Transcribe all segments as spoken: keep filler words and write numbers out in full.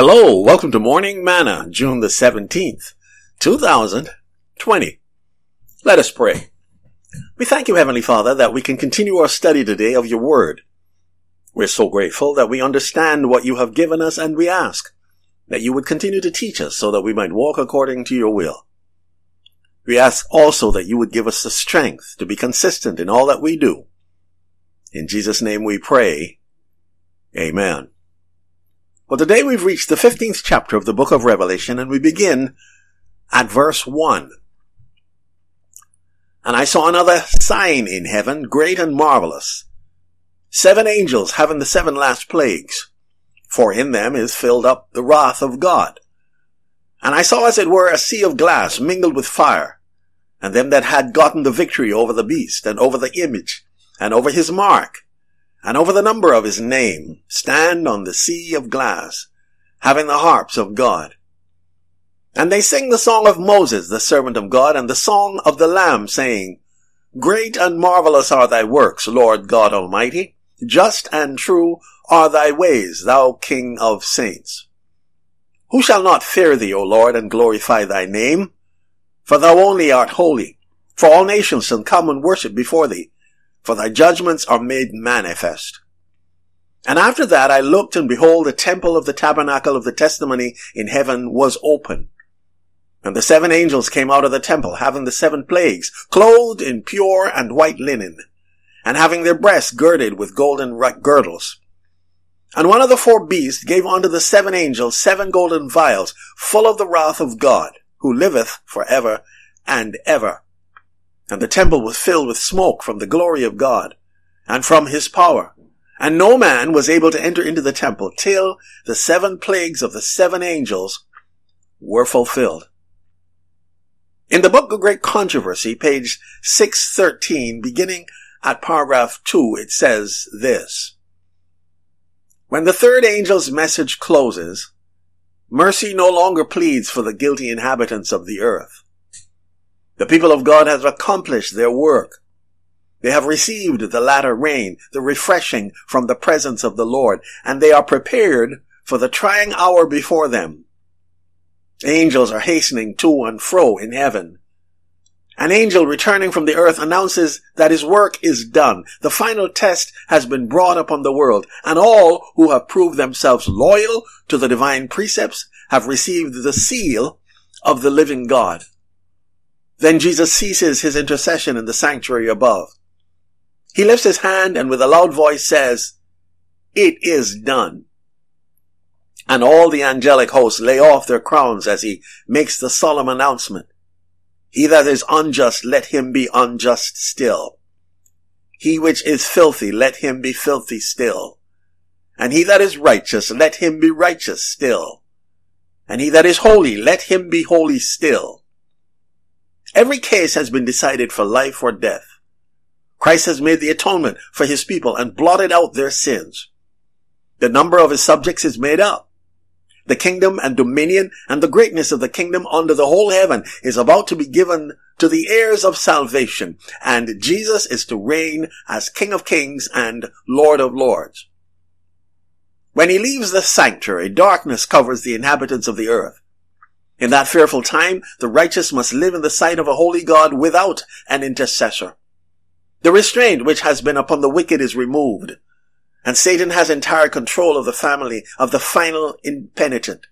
Hello, welcome to Morning Manna, June the seventeenth, two thousand twenty. Let us pray. We thank you, Heavenly Father, that we can continue our study today of your word. We're so grateful that we understand what you have given us, and we ask that you would continue to teach us so that we might walk according to your will. We ask also that you would give us the strength to be consistent in all that we do. In Jesus' name we pray. Amen. Well, today we've reached the fifteenth chapter of the book of Revelation, and we begin at verse one. And I saw another sign in heaven, great and marvelous, seven angels having the seven last plagues, for in them is filled up the wrath of God. And I saw as it were a sea of glass mingled with fire, and them that had gotten the victory over the beast, and over the image, and over his mark, and over the number of his name, stand on the sea of glass, having the harps of God. And they sing the song of Moses, the servant of God, and the song of the Lamb, saying, Great and marvelous are thy works, Lord God Almighty. Just and true are thy ways, thou King of saints. Who shall not fear thee, O Lord, and glorify thy name? For thou only art holy. For all nations shall come and worship before thee, for thy judgments are made manifest. And after that I looked, and behold, the temple of the tabernacle of the testimony in heaven was open. And the seven angels came out of the temple, having the seven plagues, clothed in pure and white linen, and having their breasts girded with golden girdles. And one of the four beasts gave unto the seven angels seven golden vials, full of the wrath of God, who liveth for ever and ever. And the temple was filled with smoke from the glory of God, and from his power. And no man was able to enter into the temple till the seven plagues of the seven angels were fulfilled. In the book of Great Controversy, page six thirteen, beginning at paragraph two, it says this. When the third angel's message closes, mercy no longer pleads for the guilty inhabitants of the earth. The people of God have accomplished their work. They have received the latter rain, the refreshing from the presence of the Lord, and they are prepared for the trying hour before them. Angels are hastening to and fro in heaven. An angel returning from the earth announces that his work is done. The final test has been brought upon the world, and all who have proved themselves loyal to the divine precepts have received the seal of the living God. Then Jesus ceases his intercession in the sanctuary above. He lifts his hand and with a loud voice says, It is done. And all the angelic hosts lay off their crowns as he makes the solemn announcement. He that is unjust, let him be unjust still. He which is filthy, let him be filthy still. And he that is righteous, let him be righteous still. And he that is holy, let him be holy still. Every case has been decided for life or death. Christ has made the atonement for his people and blotted out their sins. The number of his subjects is made up. The kingdom and dominion and the greatness of the kingdom under the whole heaven is about to be given to the heirs of salvation, and Jesus is to reign as King of kings and Lord of lords. When he leaves the sanctuary, darkness covers the inhabitants of the earth. In that fearful time, the righteous must live in the sight of a holy God without an intercessor. The restraint which has been upon the wicked is removed, and Satan has entire control of the family of the final impenitent.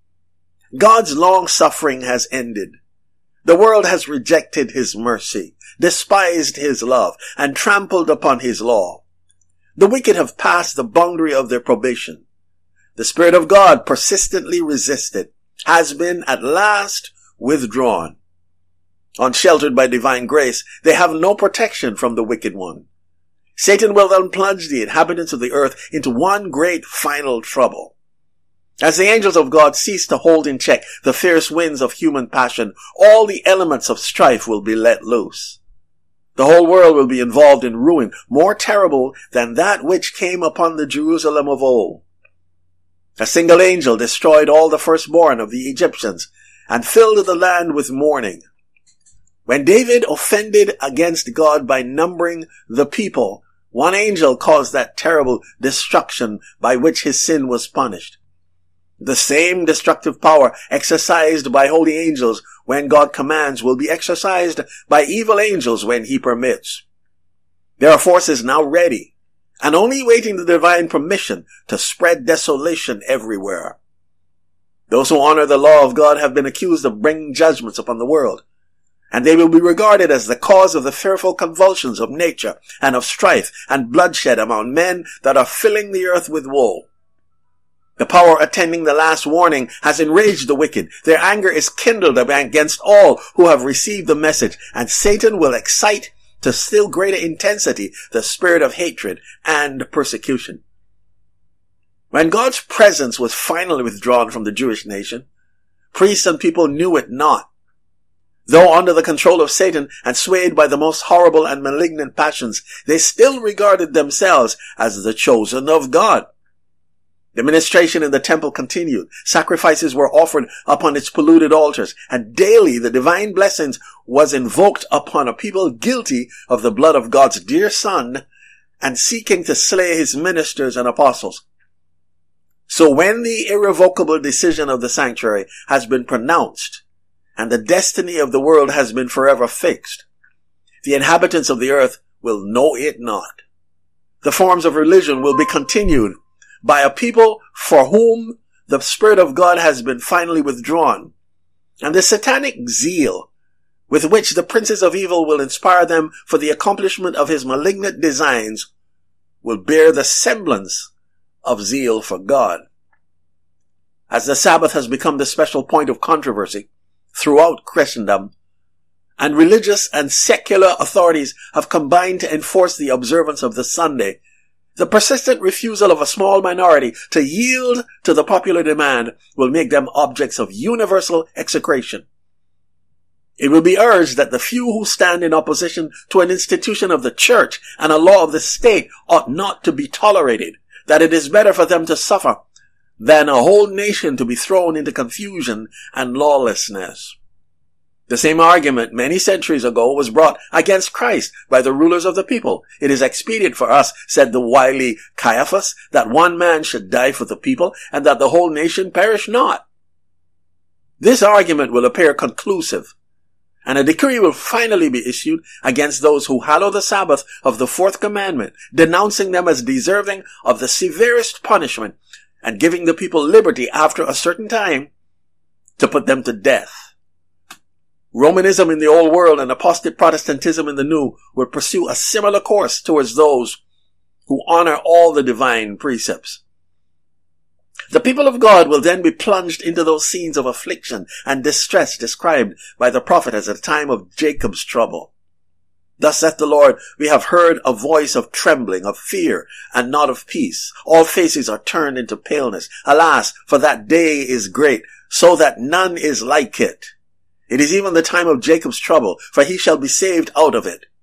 God's long suffering has ended. The world has rejected his mercy, despised his love, and trampled upon his law. The wicked have passed the boundary of their probation. The Spirit of God, persistently resisted, has been at last withdrawn. Unsheltered by divine grace, they have no protection from the wicked one. Satan will then plunge the inhabitants of the earth into one great final trouble. As the angels of God cease to hold in check the fierce winds of human passion, all the elements of strife will be let loose. The whole world will be involved in ruin more terrible than that which came upon the Jerusalem of old. A single angel destroyed all the firstborn of the Egyptians and filled the land with mourning. When David offended against God by numbering the people, one angel caused that terrible destruction by which his sin was punished. The same destructive power exercised by holy angels when God commands will be exercised by evil angels when he permits. There are forces now ready and only waiting the divine permission to spread desolation everywhere. Those who honor the law of God have been accused of bringing judgments upon the world, and they will be regarded as the cause of the fearful convulsions of nature and of strife and bloodshed among men that are filling the earth with woe. The power attending the last warning has enraged the wicked. Their anger is kindled against all who have received the message, and Satan will excite to still greater intensity the spirit of hatred and persecution. When God's presence was finally withdrawn from the Jewish nation, priests and people knew it not. Though under the control of Satan and swayed by the most horrible and malignant passions, they still regarded themselves as the chosen of God. The ministration in the temple continued. Sacrifices were offered upon its polluted altars, and daily the divine blessings was invoked upon a people guilty of the blood of God's dear Son and seeking to slay his ministers and apostles. So when the irrevocable decision of the sanctuary has been pronounced and the destiny of the world has been forever fixed, the inhabitants of the earth will know it not. The forms of religion will be continued by a people for whom the Spirit of God has been finally withdrawn, and the satanic zeal with which the princes of evil will inspire them for the accomplishment of his malignant designs will bear the semblance of zeal for God. As the Sabbath has become the special point of controversy throughout Christendom, and religious and secular authorities have combined to enforce the observance of the Sunday, the persistent refusal of a small minority to yield to the popular demand will make them objects of universal execration. It will be urged that the few who stand in opposition to an institution of the church and a law of the state ought not to be tolerated, that it is better for them to suffer than a whole nation to be thrown into confusion and lawlessness. The same argument many centuries ago was brought against Christ by the rulers of the people. It is expedient for us, said the wily Caiaphas, that one man should die for the people, and that the whole nation perish not. This argument will appear conclusive, and a decree will finally be issued against those who hallow the Sabbath of the fourth commandment, denouncing them as deserving of the severest punishment, and giving the people liberty after a certain time to put them to death. Romanism in the Old World and apostate Protestantism in the New will pursue a similar course towards those who honor all the divine precepts. The people of God will then be plunged into those scenes of affliction and distress described by the prophet as a time of Jacob's trouble. Thus saith the Lord, we have heard a voice of trembling, of fear, and not of peace. All faces are turned into paleness. Alas, for that day is great, so that none is like it. It is even the time of Jacob's trouble, for he shall be saved out of it.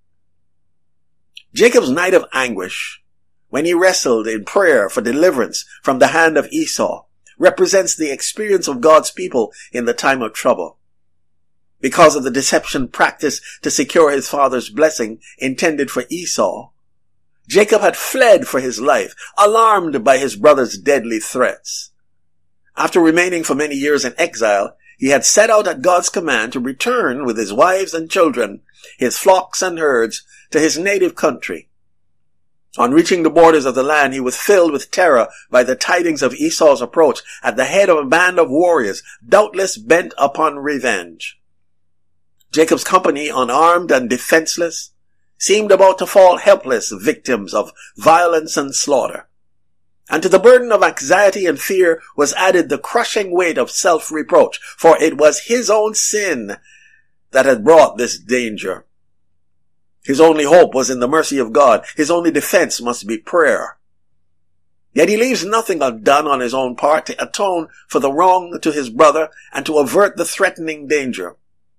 Jacob's night of anguish, when he wrestled in prayer for deliverance from the hand of Esau, represents the experience of God's people in the time of trouble. Because of the deception practiced to secure his father's blessing intended for Esau, Jacob had fled for his life, alarmed by his brother's deadly threats. After remaining for many years in exile, he had set out at God's command to return with his wives and children, his flocks and herds, to his native country. On reaching the borders of the land, he was filled with terror by the tidings of Esau's approach at the head of a band of warriors, doubtless bent upon revenge. Jacob's company, unarmed and defenseless, seemed about to fall helpless victims of violence and slaughter. And to the burden of anxiety and fear was added the crushing weight of self-reproach, for it was his own sin that had brought this danger. His only hope was in the mercy of God. His only defense must be prayer. Yet he leaves nothing undone on his own part to atone for the wrong to his brother and to avert the threatening danger.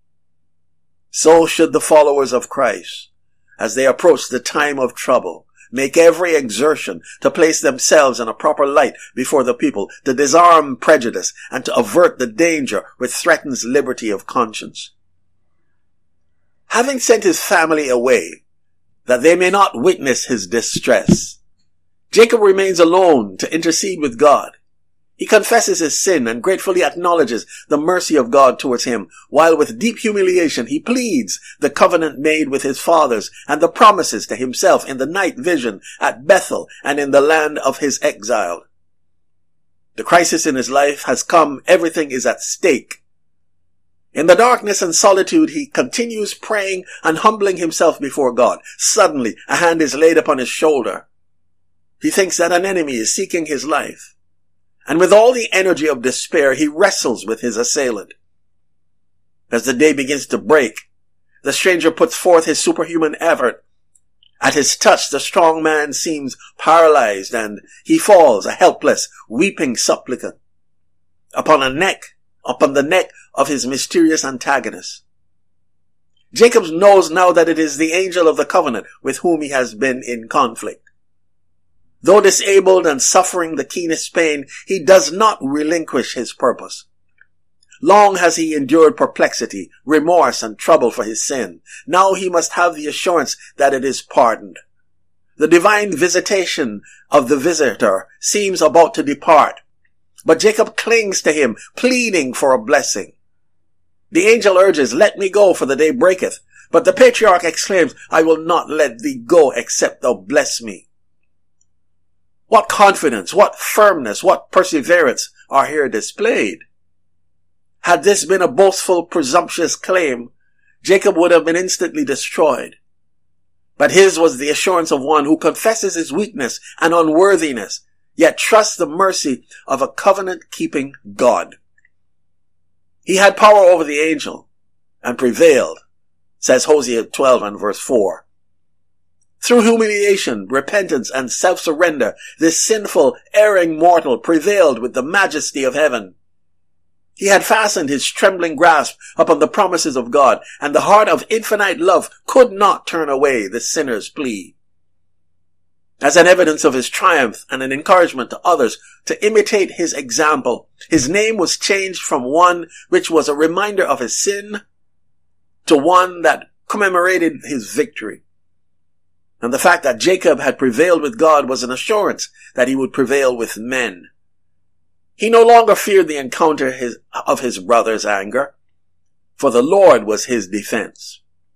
So should the followers of Christ, as they approach the time of trouble, make every exertion to place themselves in a proper light before the people, to disarm prejudice, and to avert the danger which threatens liberty of conscience. Having sent his family away, that they may not witness his distress, Jacob remains alone to intercede with God. He confesses his sin and gratefully acknowledges the mercy of God towards him, while with deep humiliation he pleads the covenant made with his fathers and the promises to himself in the night vision at Bethel and in the land of his exile. The crisis in his life has come. Everything is at stake. In the darkness and solitude, he continues praying and humbling himself before God. Suddenly, a hand is laid upon his shoulder. He thinks that an enemy is seeking his life. And with all the energy of despair, he wrestles with his assailant. As the day begins to break, the stranger puts forth his superhuman effort. At his touch, the strong man seems paralyzed, and he falls, a helpless, weeping supplicant, upon a neck, upon the neck of his mysterious antagonist. Jacob knows now that it is the angel of the covenant with whom he has been in conflict. Though disabled and suffering the keenest pain, he does not relinquish his purpose. Long has he endured perplexity, remorse, and trouble for his sin. Now he must have the assurance that it is pardoned. The divine visitation of the visitor seems about to depart, but Jacob clings to him, pleading for a blessing. The angel urges, "Let me go, for the day breaketh." But the patriarch exclaims, "I will not let thee go except thou bless me." What confidence, what firmness, what perseverance are here displayed. Had this been a boastful, presumptuous claim, Jacob would have been instantly destroyed. But his was the assurance of one who confesses his weakness and unworthiness, yet trusts the mercy of a covenant-keeping God. He had power over the angel and prevailed, says Hosea twelve and verse four. Through humiliation, repentance, and self-surrender, this sinful, erring mortal prevailed with the majesty of heaven. He had fastened his trembling grasp upon the promises of God, and the heart of infinite love could not turn away the sinner's plea. As an evidence of his triumph and an encouragement to others to imitate his example, his name was changed from one which was a reminder of his sin to one that commemorated his victory. And the fact that Jacob had prevailed with God was an assurance that he would prevail with men. He no longer feared the encounter his, of his brother's anger, for the Lord was his defense.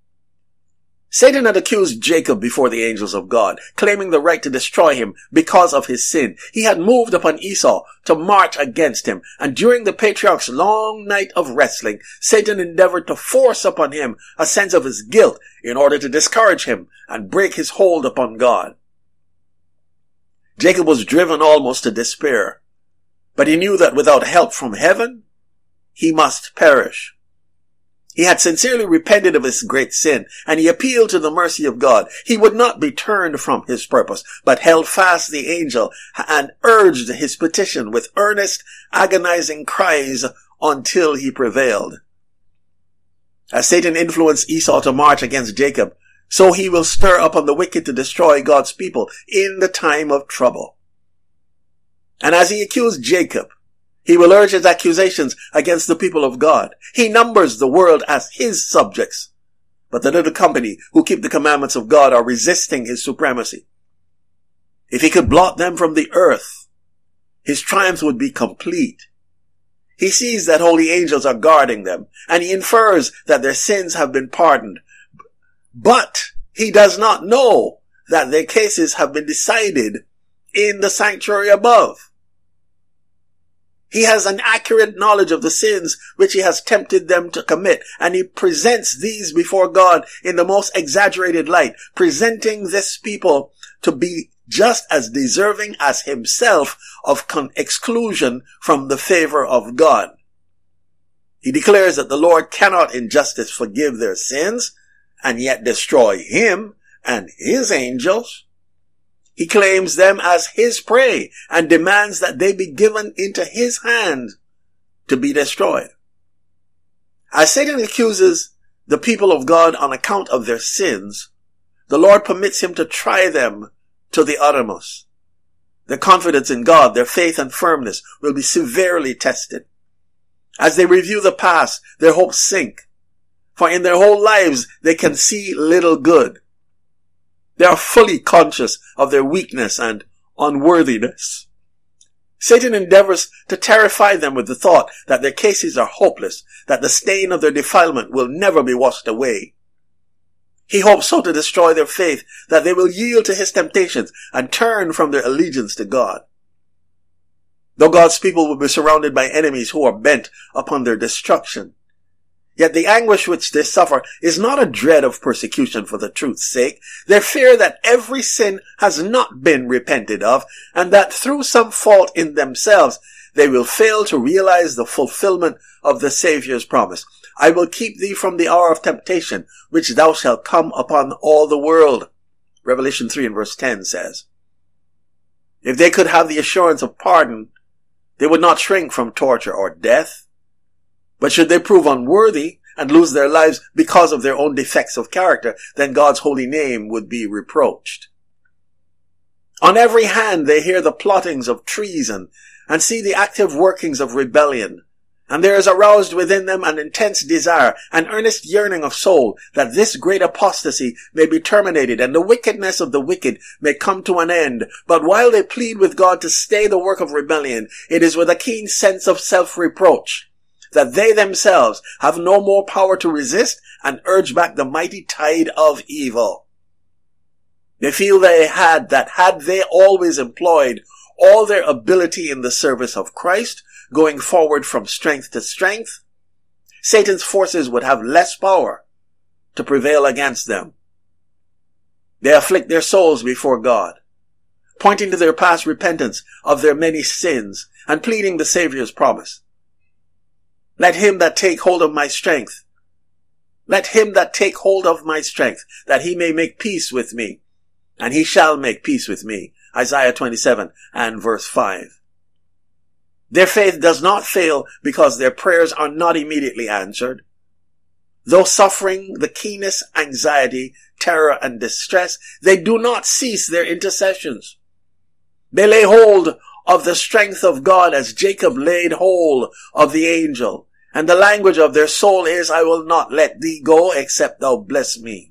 Satan had accused Jacob before the angels of God, claiming the right to destroy him because of his sin. He had moved upon Esau to march against him, and during the patriarch's long night of wrestling, Satan endeavored to force upon him a sense of his guilt in order to discourage him and break his hold upon God. Jacob was driven almost to despair, but he knew that without help from heaven, he must perish. He had sincerely repented of his great sin, and he appealed to the mercy of God. He would not be turned from his purpose, but held fast the angel and urged his petition with earnest, agonizing cries until he prevailed. As Satan influenced Esau to march against Jacob, so he will stir up on the wicked to destroy God's people in the time of trouble. And as he accused Jacob, he will urge his accusations against the people of God. He numbers the world as his subjects, but the little company who keep the commandments of God are resisting his supremacy. If he could blot them from the earth, his triumph would be complete. He sees that holy angels are guarding them, and he infers that their sins have been pardoned. But he does not know that their cases have been decided in the sanctuary above. He has an accurate knowledge of the sins which he has tempted them to commit, and he presents these before God in the most exaggerated light, presenting this people to be just as deserving as himself of con- exclusion from the favor of God. He declares that the Lord cannot in justice forgive their sins and yet destroy him and his angels. He claims them as his prey and demands that they be given into his hand to be destroyed. As Satan accuses the people of God on account of their sins, the Lord permits him to try them to the uttermost. Their confidence in God, their faith and firmness will be severely tested. As they review the past, their hopes sink, for in their whole lives they can see little good. They are fully conscious of their weakness and unworthiness. Satan endeavors to terrify them with the thought that their cases are hopeless, that the stain of their defilement will never be washed away. He hopes so to destroy their faith that they will yield to his temptations and turn from their allegiance to God. Though God's people will be surrounded by enemies who are bent upon their destruction, yet the anguish which they suffer is not a dread of persecution for the truth's sake. They fear that every sin has not been repented of, and that through some fault in themselves, they will fail to realize the fulfillment of the Savior's promise. I will keep thee from the hour of temptation, which thou shalt come upon all the world. Revelation three and verse ten says. If they could have the assurance of pardon, they would not shrink from torture or death. But should they prove unworthy and lose their lives because of their own defects of character, then God's holy name would be reproached. On every hand they hear the plottings of treason and see the active workings of rebellion. And there is aroused within them an intense desire, an earnest yearning of soul, that this great apostasy may be terminated and the wickedness of the wicked may come to an end. But while they plead with God to stay the work of rebellion, it is with a keen sense of self-reproach that they themselves have no more power to resist and urge back the mighty tide of evil. They feel they had, that had they always employed all their ability in the service of Christ, going forward from strength to strength, Satan's forces would have less power to prevail against them. They afflict their souls before God, pointing to their past repentance of their many sins and pleading the Savior's promise. Let him that take hold of my strength, let him that take hold of my strength, that he may make peace with me, and he shall make peace with me. Isaiah twenty-seven and verse five. Their faith does not fail because their prayers are not immediately answered. Though suffering the keenest anxiety, terror, and distress, they do not cease their intercessions. They lay hold of the strength of God as Jacob laid hold of the angel, and the language of their soul is, I will not let thee go except thou bless me.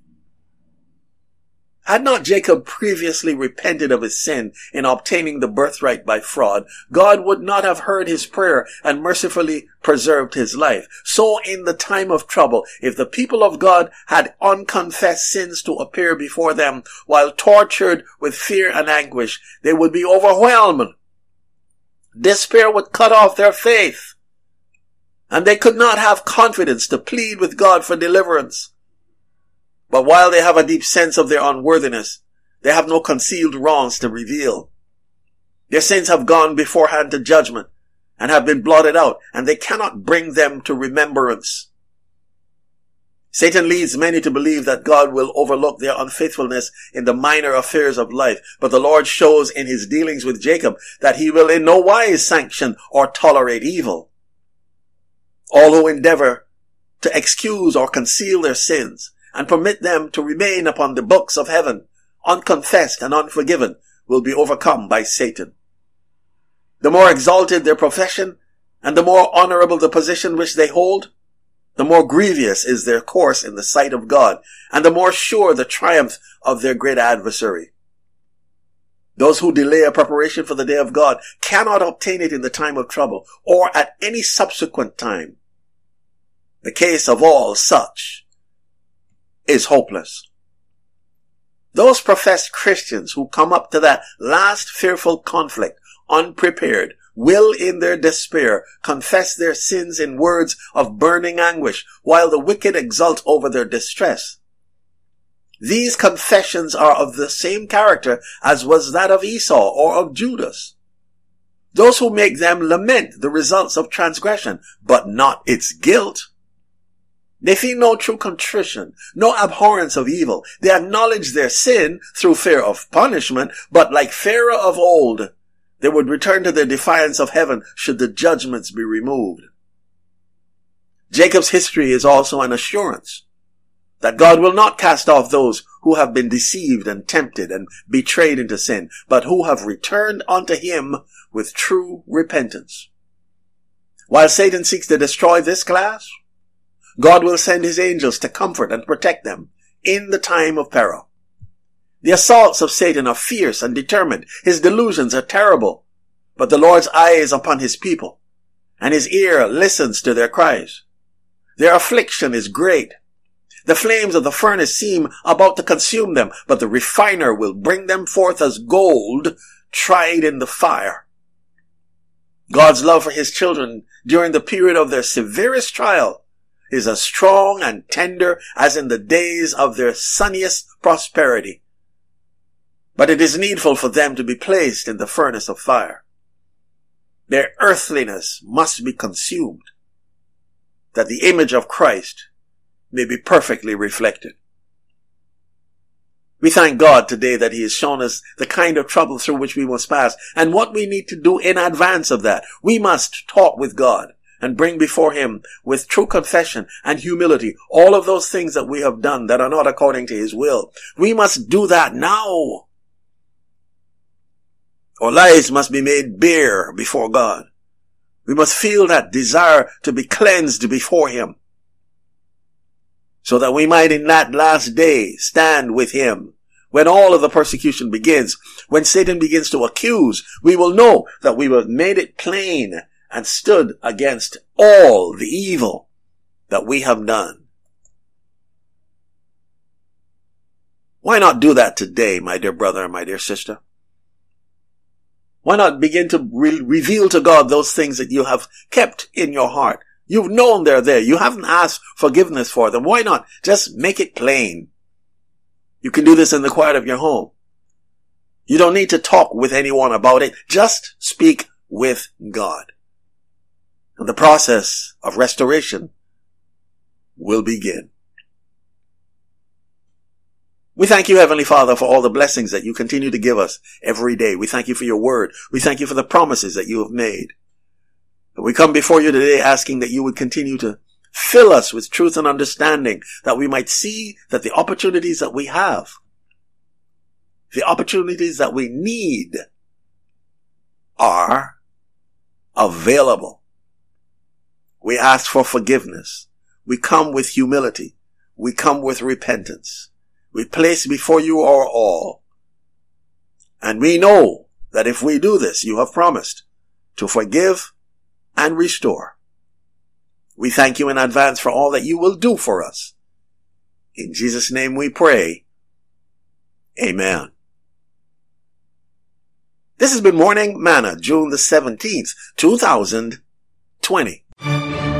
Had not Jacob previously repented of his sin in obtaining the birthright by fraud, God would not have heard his prayer and mercifully preserved his life. So in the time of trouble, if the people of God had unconfessed sins to appear before them while tortured with fear and anguish, they would be overwhelmed. Despair would cut off their faith, and they could not have confidence to plead with God for deliverance. But while they have a deep sense of their unworthiness, they have no concealed wrongs to reveal. Their sins have gone beforehand to judgment and have been blotted out, and they cannot bring them to remembrance. Satan leads many to believe that God will overlook their unfaithfulness in the minor affairs of life, but the Lord shows in his dealings with Jacob that he will in no wise sanction or tolerate evil. All who endeavor to excuse or conceal their sins and permit them to remain upon the books of heaven, unconfessed and unforgiven, will be overcome by Satan. The more exalted their profession, and the more honorable the position which they hold, the more grievous is their course in the sight of God, and the more sure the triumph of their great adversary. Those who delay a preparation for the day of God cannot obtain it in the time of trouble, or at any subsequent time. The case of all such is hopeless. Those professed Christians who come up to that last fearful conflict unprepared will in their despair confess their sins in words of burning anguish, while the wicked exult over their distress. These confessions are of the same character as was that of Esau or of Judas. Those who make them lament the results of transgression, but not its guilt. They feel no true contrition, no abhorrence of evil. They acknowledge their sin through fear of punishment, but like Pharaoh of old, they would return to their defiance of heaven should the judgments be removed. Jacob's history is also an assurance that God will not cast off those who have been deceived and tempted and betrayed into sin, but who have returned unto him with true repentance. While Satan seeks to destroy this class, God will send his angels to comfort and protect them in the time of peril. The assaults of Satan are fierce and determined. His delusions are terrible. But the Lord's eye is upon his people, and his ear listens to their cries. Their affliction is great. The flames of the furnace seem about to consume them, but the refiner will bring them forth as gold tried in the fire. God's love for his children during the period of their severest trial is as strong and tender as in the days of their sunniest prosperity. But it is needful for them to be placed in the furnace of fire. Their earthliness must be consumed, that the image of Christ may be perfectly reflected. We thank God today that he has shown us the kind of trouble through which we must pass and what we need to do in advance of that. We must talk with God and bring before him with true confession and humility all of those things that we have done that are not according to his will. We must do that now. Our lives must be made bare before God. We must feel that desire to be cleansed before him, so that we might in that last day stand with him. When all of the persecution begins, when Satan begins to accuse, we will know that we have made it plain and stood against all the evil that we have done. Why not do that today, my dear brother and my dear sister? Why not begin to re- reveal to God those things that you have kept in your heart? You've known they're there. You haven't asked forgiveness for them. Why not just make it plain? You can do this in the quiet of your home. You don't need to talk with anyone about it. Just speak with God. And the process of restoration will begin. We thank you, Heavenly Father, for all the blessings that you continue to give us every day. We thank you for your word. We thank you for the promises that you have made. And we come before you today asking that you would continue to fill us with truth and understanding, that we might see that the opportunities that we have, the opportunities that we need, are available. We ask for forgiveness. We come with humility. We come with repentance. We place before you our all. And we know that if we do this, you have promised to forgive and restore. We thank you in advance for all that you will do for us. In Jesus' name we pray. Amen. This has been Morning Manna, June the seventeenth, two thousand twenty.